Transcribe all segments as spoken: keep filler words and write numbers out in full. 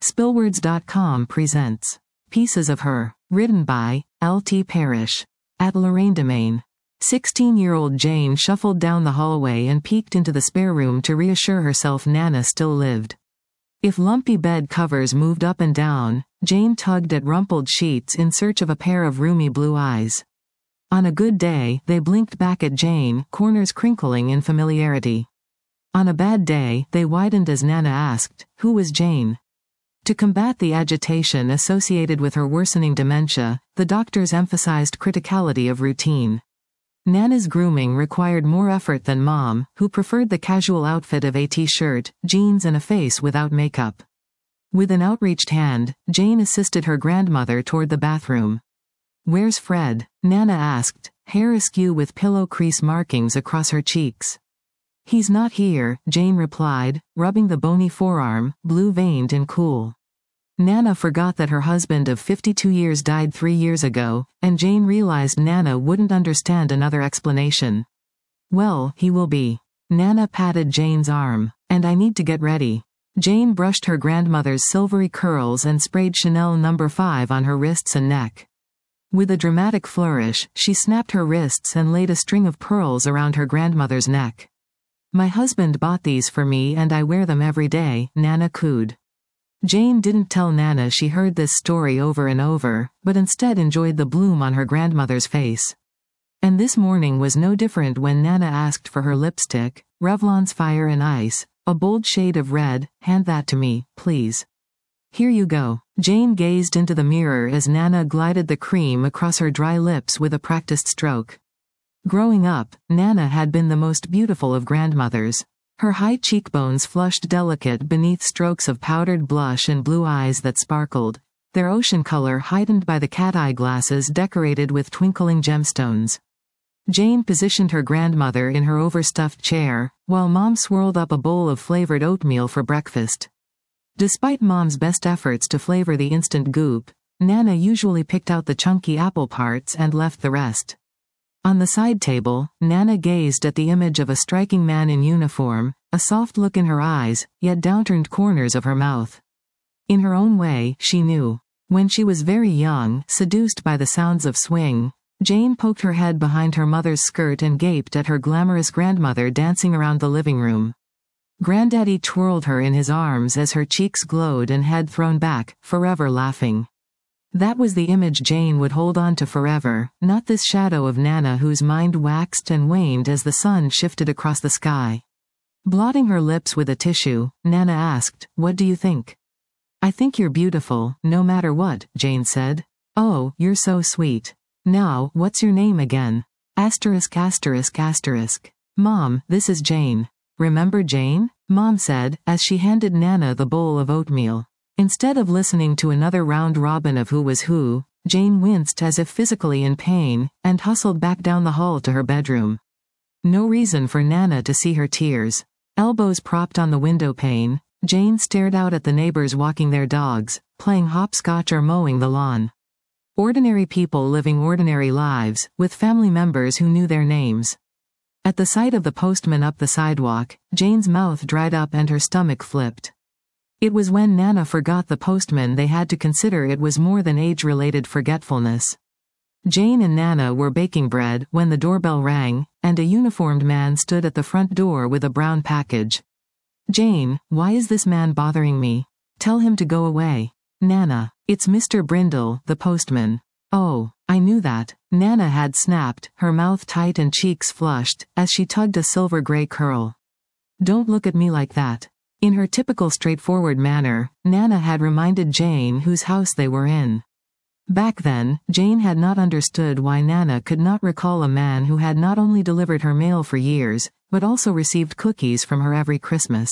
Spillwords dot com presents Pieces of Her, written by L T Parrish. At Lorraine Domain. Sixteen-year-old Jane shuffled down the hallway and peeked into the spare room to reassure herself Nana still lived. If lumpy bed covers moved up and down, Jane tugged at rumpled sheets in search of a pair of roomy blue eyes. On a good day, they blinked back at Jane, corners crinkling in familiarity. On a bad day, they widened as Nana asked, "Who was Jane?" To combat the agitation associated with her worsening dementia, the doctors emphasized criticality of routine. Nana's grooming required more effort than Mom, who preferred the casual outfit of a t-shirt, jeans and a face without makeup. With an outreached hand, Jane assisted her grandmother toward the bathroom. "Where's Fred?" Nana asked, hair askew with pillow crease markings across her cheeks. "He's not here," Jane replied, rubbing the bony forearm, blue-veined and cool. Nana forgot that her husband of fifty-two years died three years ago, and Jane realized Nana wouldn't understand another explanation. "Well, he will be." Nana patted Jane's arm. "And I need to get ready." Jane brushed her grandmother's silvery curls and sprayed Chanel number five on her wrists and neck. With a dramatic flourish, she snapped her wrists and laid a string of pearls around her grandmother's neck. "My husband bought these for me and I wear them every day," Nana cooed. Jane didn't tell Nana she heard this story over and over, but instead enjoyed the bloom on her grandmother's face. And this morning was no different when Nana asked for her lipstick, Revlon's Fire and Ice, a bold shade of red. "Hand that to me, please." "Here you go." Jane gazed into the mirror as Nana glided the cream across her dry lips with a practiced stroke. Growing up, Nana had been the most beautiful of grandmothers. Her high cheekbones flushed delicate beneath strokes of powdered blush and blue eyes that sparkled, their ocean color heightened by the cat-eye glasses decorated with twinkling gemstones. Jane positioned her grandmother in her overstuffed chair, while Mom swirled up a bowl of flavored oatmeal for breakfast. Despite Mom's best efforts to flavor the instant goop, Nana usually picked out the chunky apple parts and left the rest. On the side table, Nana gazed at the image of a striking man in uniform, a soft look in her eyes, yet downturned corners of her mouth. In her own way, she knew. When she was very young, seduced by the sounds of swing, Jane poked her head behind her mother's skirt and gaped at her glamorous grandmother dancing around the living room. Granddaddy twirled her in his arms as her cheeks glowed and head thrown back, forever laughing. That was the image Jane would hold on to forever, not this shadow of Nana whose mind waxed and waned as the sun shifted across the sky. Blotting her lips with a tissue, Nana asked, "What do you think?" "I think you're beautiful, no matter what," Jane said. "Oh, you're so sweet. Now, what's your name again?" Asterisk asterisk asterisk. "Mom, this is Jane. Remember Jane?" Mom said, as she handed Nana the bowl of oatmeal. Instead of listening to another round robin of who was who, Jane winced as if physically in pain, and hustled back down the hall to her bedroom. No reason for Nana to see her tears. Elbows propped on the window pane, Jane stared out at the neighbors walking their dogs, playing hopscotch or mowing the lawn. Ordinary people living ordinary lives, with family members who knew their names. At the sight of the postman up the sidewalk, Jane's mouth dried up and her stomach flipped. It was when Nana forgot the postman they had to consider it was more than age-related forgetfulness. Jane and Nana were baking bread when the doorbell rang, and a uniformed man stood at the front door with a brown package. "Jane, why is this man bothering me? Tell him to go away." "Nana, it's Mister Brindle, the postman." "Oh, I knew that." Nana had snapped, her mouth tight and cheeks flushed, as she tugged a silver gray curl. "Don't look at me like that." In her typical straightforward manner, Nana had reminded Jane whose house they were in. Back then, Jane had not understood why Nana could not recall a man who had not only delivered her mail for years, but also received cookies from her every Christmas.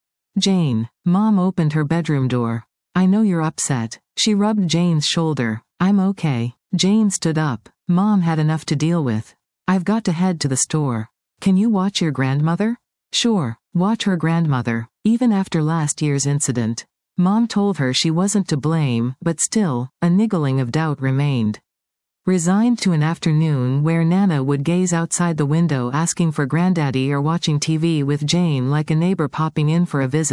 "Jane." Mom opened her bedroom door. "I know you're upset." She rubbed Jane's shoulder. "I'm okay." Jane stood up. Mom had enough to deal with. "I've got to head to the store. Can you watch your grandmother?" "Sure, watch her grandmother." Even after last year's incident, Mom told her she wasn't to blame, but still, a niggling of doubt remained. Resigned to an afternoon where Nana would gaze outside the window asking for Granddaddy or watching T V with Jane like a neighbor popping in for a visit,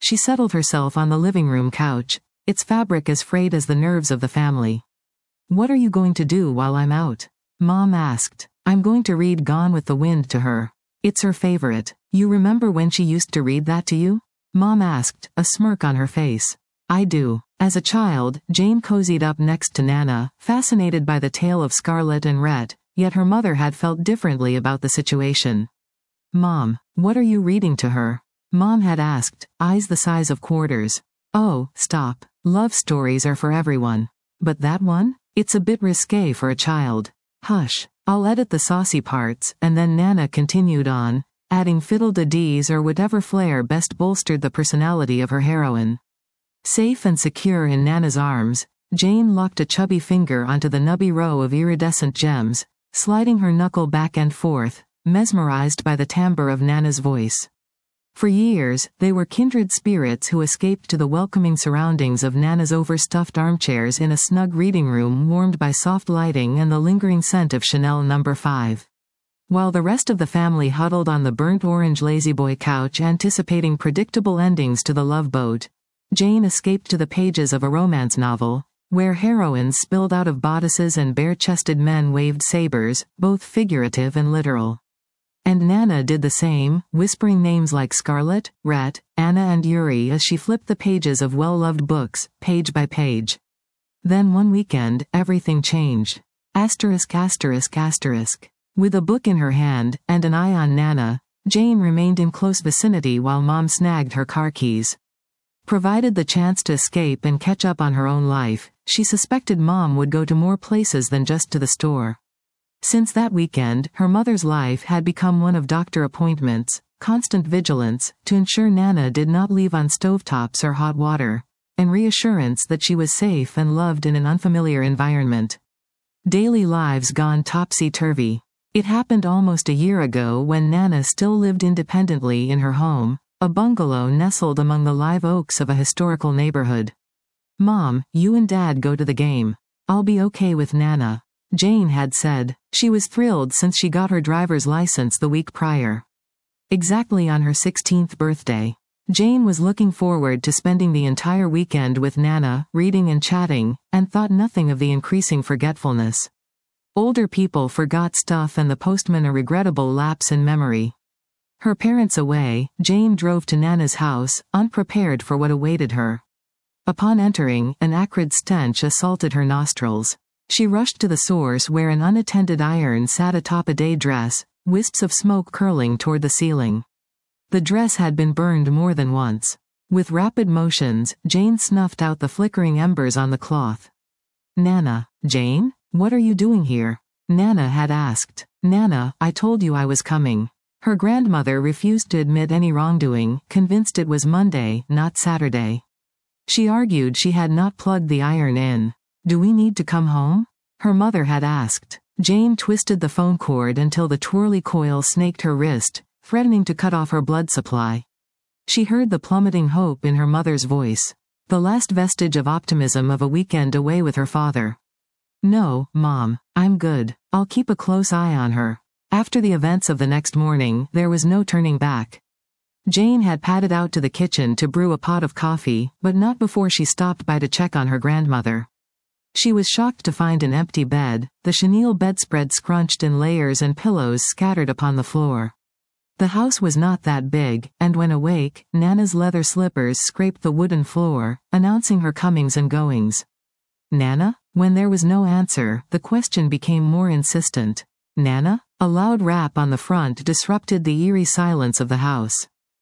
She settled herself on the living room couch, its fabric as frayed as the nerves of the family. "What are you going to do while I'm out?" Mom asked. "I'm going to read Gone with the Wind to her. It's her favorite. You remember when she used to read that to you?" Mom asked, a smirk on her face. "I do." As a child, Jane cozied up next to Nana, fascinated by the tale of Scarlet and Rhett, yet her mother had felt differently about the situation. "Mom, what are you reading to her?" Mom had asked, eyes the size of quarters. "Oh, stop. Love stories are for everyone. But that one? It's a bit risque for a child." "Hush. I'll edit the saucy parts," and then Nana continued on, adding fiddle-de-dees or whatever flair best bolstered the personality of her heroine. Safe and secure in Nana's arms, Jane locked a chubby finger onto the nubby row of iridescent gems, sliding her knuckle back and forth, mesmerized by the timbre of Nana's voice. For years, they were kindred spirits who escaped to the welcoming surroundings of Nana's overstuffed armchairs in a snug reading room warmed by soft lighting and the lingering scent of Chanel number five. While the rest of the family huddled on the burnt orange lazyboy couch anticipating predictable endings to the Love Boat, Jane escaped to the pages of a romance novel, where heroines spilled out of bodices and bare-chested men waved sabers, both figurative and literal. And Nana did the same, whispering names like Scarlet, Rhett, Anna and Yuri as she flipped the pages of well-loved books, page by page. Then one weekend, everything changed. Asterisk asterisk asterisk. With a book in her hand, and an eye on Nana, Jane remained in close vicinity while Mom snagged her car keys. Provided the chance to escape and catch up on her own life, she suspected Mom would go to more places than just to the store. Since that weekend, her mother's life had become one of doctor appointments, constant vigilance, to ensure Nana did not leave on stovetops or hot water, and reassurance that she was safe and loved in an unfamiliar environment. Daily lives gone topsy-turvy. It happened almost a year ago when Nana still lived independently in her home, a bungalow nestled among the live oaks of a historical neighborhood. "Mom, you and Dad go to the game. I'll be okay with Nana," Jane had said. She was thrilled since she got her driver's license the week prior. Exactly on her sixteenth birthday. Jane was looking forward to spending the entire weekend with Nana, reading and chatting, and thought nothing of the increasing forgetfulness. Older people forgot stuff and the postman a regrettable lapse in memory. Her parents away, Jane drove to Nana's house, unprepared for what awaited her. Upon entering, an acrid stench assaulted her nostrils. She rushed to the source where an unattended iron sat atop a day dress, wisps of smoke curling toward the ceiling. The dress had been burned more than once. With rapid motions, Jane snuffed out the flickering embers on the cloth. "Nana." "Jane? What are you doing here?" Nana had asked. "Nana, I told you I was coming." Her grandmother refused to admit any wrongdoing, convinced it was Monday, not Saturday. She argued she had not plugged the iron in. "Do we need to come home?" her mother had asked. Jane twisted the phone cord until the twirly coil snaked her wrist, threatening to cut off her blood supply. She heard the plummeting hope in her mother's voice. The last vestige of optimism of a weekend away with her father. "No, Mom, I'm good. I'll keep a close eye on her." After the events of the next morning, there was no turning back. Jane had padded out to the kitchen to brew a pot of coffee, but not before she stopped by to check on her grandmother. She was shocked to find an empty bed, the chenille bedspread scrunched in layers and pillows scattered upon the floor. The house was not that big, and when awake, Nana's leather slippers scraped the wooden floor, announcing her comings and goings. "Nana?" When there was no answer, the question became more insistent. "Nana?" A loud rap on the front disrupted the eerie silence of the house.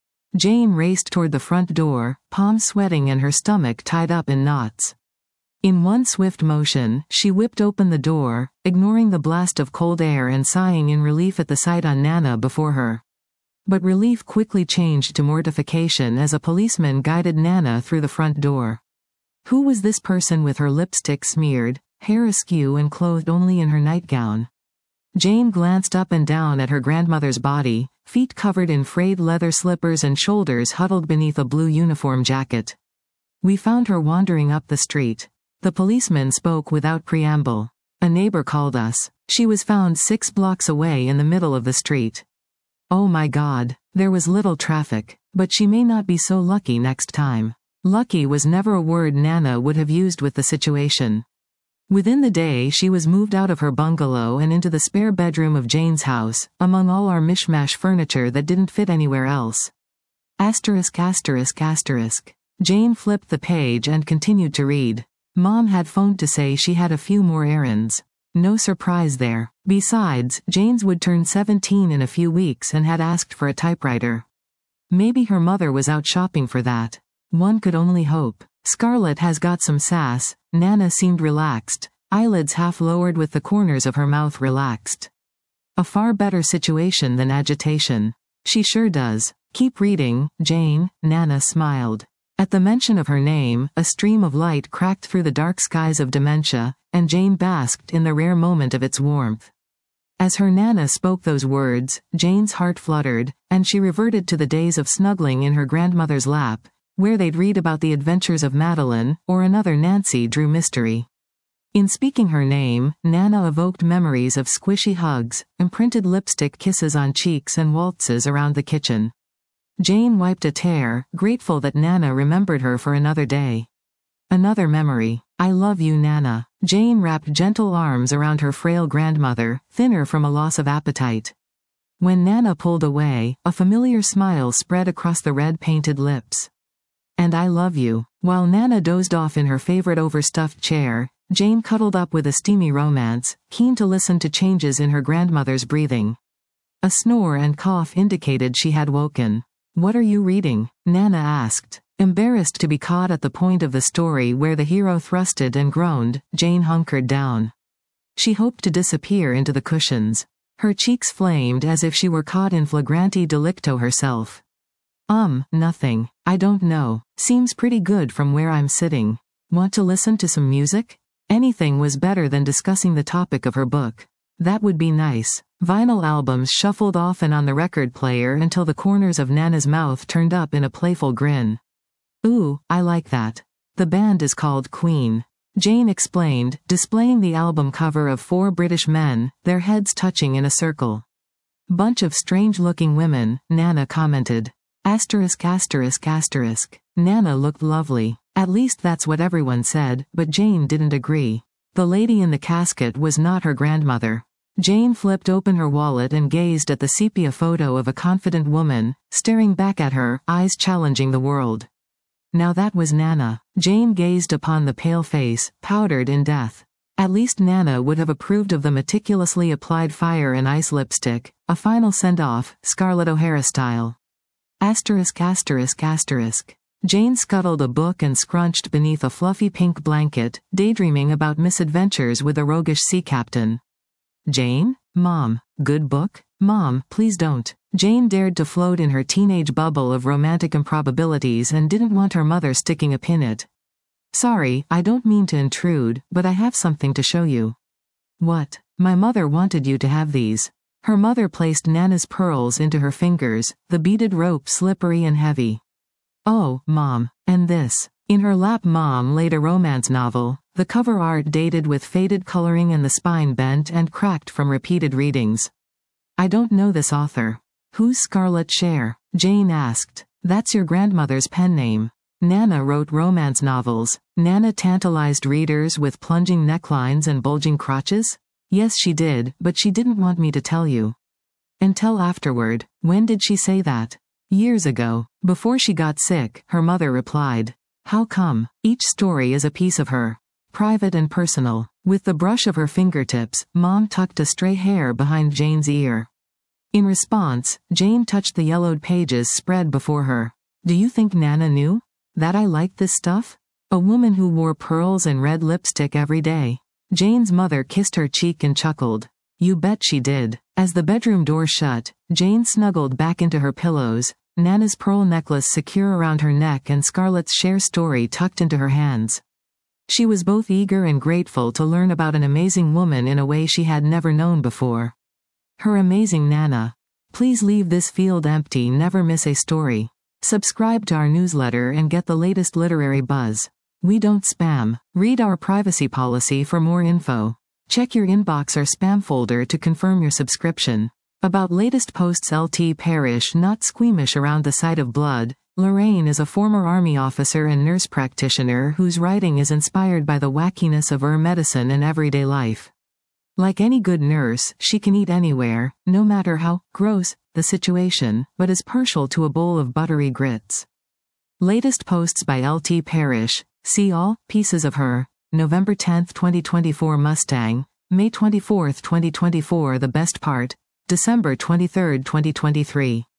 Jane raced toward the front door, palms sweating and her stomach tied up in knots. In one swift motion, she whipped open the door, ignoring the blast of cold air and sighing in relief at the sight on Nana before her. But relief quickly changed to mortification as a policeman guided Nana through the front door. Who was this person with her lipstick smeared, hair askew and clothed only in her nightgown? Jane glanced up and down at her grandmother's body, feet covered in frayed leather slippers and shoulders huddled beneath a blue uniform jacket. "We found her wandering up the street." The policeman spoke without preamble. "A neighbor called us. She was found six blocks away in the middle of the street." "Oh my God." There was little traffic, but she may not be so lucky next time. Lucky was never a word Nana would have used with the situation. Within the day she was moved out of her bungalow and into the spare bedroom of Jane's house, among all our mishmash furniture that didn't fit anywhere else. Asterisk asterisk asterisk. Jane flipped the page and continued to read. Mom had phoned to say she had a few more errands. No surprise there. Besides, Jane's would turn seventeen in a few weeks and had asked for a typewriter. Maybe her mother was out shopping for that. One could only hope. Scarlett has got some sass. Nana seemed relaxed, eyelids half lowered with the corners of her mouth relaxed. A far better situation than agitation. She sure does. Keep reading, Jane, Nana smiled. At the mention of her name, a stream of light cracked through the dark skies of dementia, and Jane basked in the rare moment of its warmth. As her Nana spoke those words, Jane's heart fluttered, and she reverted to the days of snuggling in her grandmother's lap, where they'd read about the adventures of Madeline, or another Nancy Drew mystery. In speaking her name, Nana evoked memories of squishy hugs, imprinted lipstick kisses on cheeks and waltzes around the kitchen. Jane wiped a tear, grateful that Nana remembered her for another day. Another memory. I love you, Nana. Jane wrapped gentle arms around her frail grandmother, thinner from a loss of appetite. When Nana pulled away, a familiar smile spread across the red-painted lips. And I love you. While Nana dozed off in her favorite overstuffed chair, Jane cuddled up with a steamy romance, keen to listen to changes in her grandmother's breathing. A snore and cough indicated she had woken. What are you reading? Nana asked. Embarrassed to be caught at the point of the story where the hero thrusted and groaned, Jane hunkered down. She hoped to disappear into the cushions. Her cheeks flamed as if she were caught in flagrante delicto herself. Um, nothing. I don't know. Seems pretty good from where I'm sitting. Want to listen to some music? Anything was better than discussing the topic of her book. That would be nice. Vinyl albums shuffled off and on the record player until the corners of Nana's mouth turned up in a playful grin. Ooh, I like that. The band is called Queen. Jane explained, displaying the album cover of four British men, their heads touching in a circle. Bunch of strange-looking women, Nana commented. Asterisk asterisk asterisk. Nana looked lovely. At least that's what everyone said, but Jane didn't agree. The lady in the casket was not her grandmother. Jane flipped open her wallet and gazed at the sepia photo of a confident woman, staring back at her, eyes challenging the world. Now that was Nana. Jane gazed upon the pale face, powdered in death. At least Nana would have approved of the meticulously applied fire and ice lipstick, a final send-off, Scarlett O'Hara style. Asterisk asterisk asterisk. Jane scuttled a book and scrunched beneath a fluffy pink blanket, daydreaming about misadventures with a roguish sea captain. Jane? Mom. Good book? Mom, please don't. Jane dared to float in her teenage bubble of romantic improbabilities and didn't want her mother sticking a pin in it. Sorry, I don't mean to intrude, but I have something to show you. What? My mother wanted you to have these. Her mother placed Nana's pearls into her fingers, the beaded rope slippery and heavy. Oh, Mom. And this. In her lap Mom laid a romance novel, the cover art dated with faded coloring and the spine bent and cracked from repeated readings. I don't know this author. Who's Scarlett Cher? Jane asked. That's your grandmother's pen name. Nana wrote romance novels. Nana tantalized readers with plunging necklines and bulging crotches? Yes, she did, but she didn't want me to tell you. Until afterward. When did she say that? Years ago. Before she got sick, her mother replied. How come? Each story is a piece of her. Private and personal. With the brush of her fingertips, Mom tucked a stray hair behind Jane's ear. In response, Jane touched the yellowed pages spread before her. Do you think Nana knew? That I liked this stuff? A woman who wore pearls and red lipstick every day. Jane's mother kissed her cheek and chuckled. You bet she did. As the bedroom door shut, Jane snuggled back into her pillows, Nana's pearl necklace secure around her neck and Scarlett's Cher story tucked into her hands. She was both eager and grateful to learn about an amazing woman in a way she had never known before. Her amazing Nana. Please leave this field empty, never miss a story. Subscribe to our newsletter and get the latest literary buzz. We don't spam. Read our privacy policy for more info. Check your inbox or spam folder to confirm your subscription. About latest posts. L T Parrish not squeamish around the sight of blood. Lorraine is a former army officer and nurse practitioner whose writing is inspired by the wackiness of her medicine and everyday life. Like any good nurse, she can eat anywhere, no matter how gross the situation, but is partial to a bowl of buttery grits. Latest posts by L T Parrish. See all pieces of her. November tenth twenty twenty-four Mustang, May twenty-fourth twenty twenty-four The best part, December twenty-third twenty twenty-three.